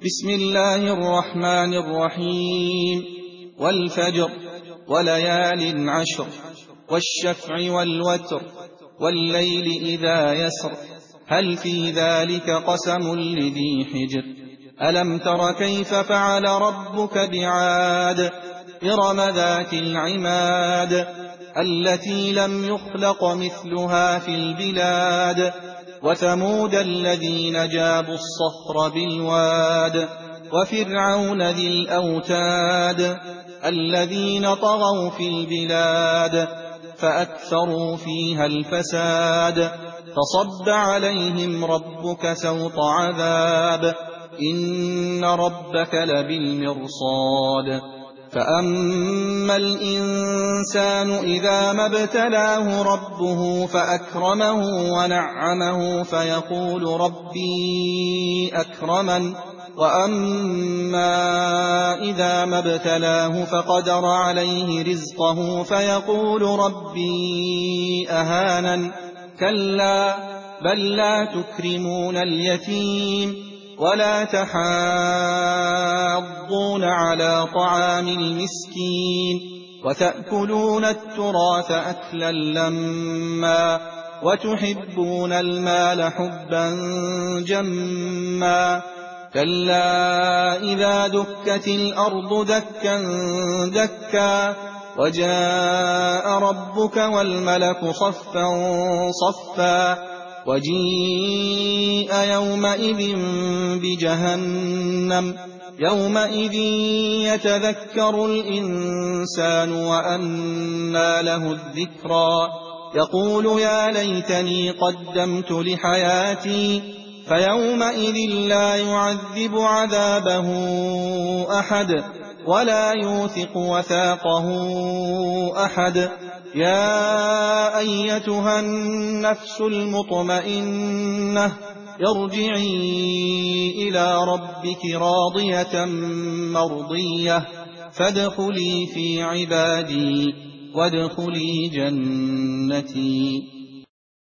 بسم الله الرحمن الرحيم والفجر وليال عشر والشفع والوتر والليل إذا يسر هل في ذلك قسم لذي حجر ألم تر كيف فعل ربك بعاد إرم ذات العماد التي لم يخلق مثلها في البلاد وثمود الذين جابوا الصخر بالواد وفرعون ذي الأوتاد الذين طغوا في البلاد فأكثروا فيها الفساد فصب عليهم ربك سوط عذاب إن ربك لبالمرصاد فأما الإنسان إذا ما ابتلاه ربه فأكرمه ونعمه فيقول ربي أكرمن وأما إذا ما ابتلاه فقدر عليه رزقه فيقول ربي أهانن كلا بل لا تكرمون اليتيم ولا تحاضون على طعام المسكين وتأكلون التراث أكلا لما وتحبون المال حبا جما كلا إذا دكت الأرض دكا دكا وجاء ربك والملك صفا صفا وجيء يومئذ بجهنم يومئذ يتذكر الإنسان وأنى له الذكرى يقول يا ليتني قدمت لحياتي فيومئذ لا يعذب عذابه أحد ولا يوثق وثاقه أحد يا أيتها النفس المطمئنة ارجعي إلى ربك راضية مرضية فادخلي في عبادي وادخلي جنتي